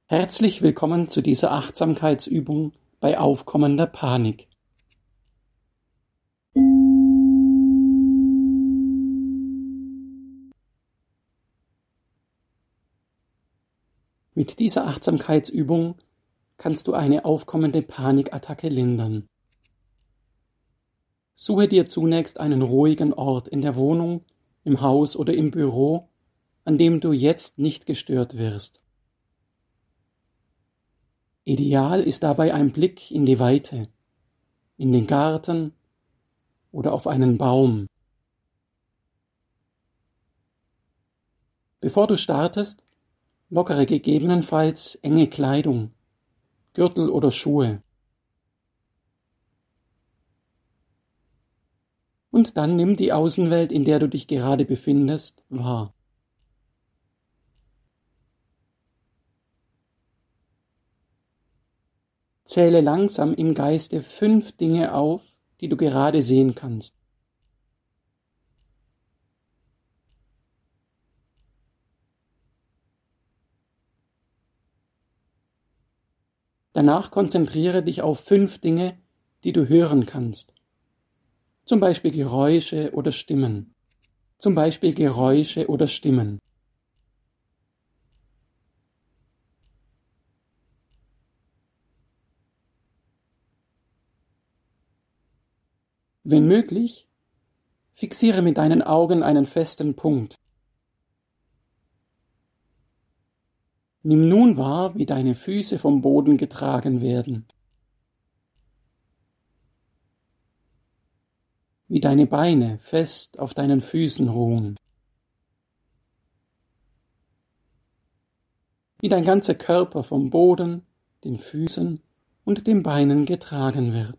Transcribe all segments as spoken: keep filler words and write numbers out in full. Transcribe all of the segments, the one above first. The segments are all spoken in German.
Herzlich willkommen zu dieser Achtsamkeitsübung bei aufkommender Panik. Mit dieser Achtsamkeitsübung kannst du eine aufkommende Panikattacke lindern. Suche dir zunächst einen ruhigen Ort in der Wohnung, im Haus oder im Büro, an dem du jetzt nicht gestört wirst. Ideal ist dabei ein Blick in die Weite, in den Garten oder auf einen Baum. Bevor du startest, lockere gegebenenfalls enge Kleidung, Gürtel oder Schuhe. Und dann nimm die Außenwelt, in der du dich gerade befindest, wahr. Zähle langsam im Geiste fünf Dinge auf, die du gerade sehen kannst. Danach konzentriere dich auf fünf Dinge, die du hören kannst. Zum Beispiel Geräusche oder Stimmen. Zum Beispiel Geräusche oder Stimmen. Wenn möglich, fixiere mit deinen Augen einen festen Punkt. Nimm nun wahr, wie deine Füße vom Boden getragen werden, wie deine Beine fest auf deinen Füßen ruhen, wie dein ganzer Körper vom Boden, den Füßen und den Beinen getragen wird.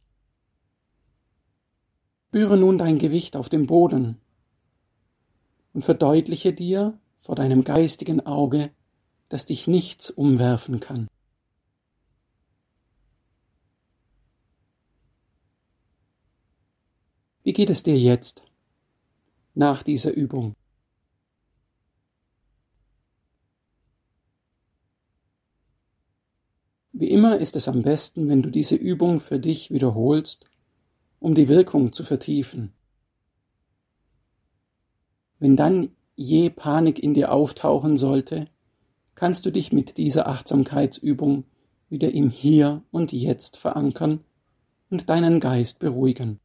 Spüre nun dein Gewicht auf dem Boden und verdeutliche dir vor deinem geistigen Auge, dass dich nichts umwerfen kann. Wie geht es dir jetzt, nach dieser Übung? Wie immer ist es am besten, wenn du diese Übung für dich wiederholst, um die Wirkung zu vertiefen. Wenn dann je Panik in dir auftauchen sollte, kannst du dich mit dieser Achtsamkeitsübung wieder im Hier und Jetzt verankern und deinen Geist beruhigen.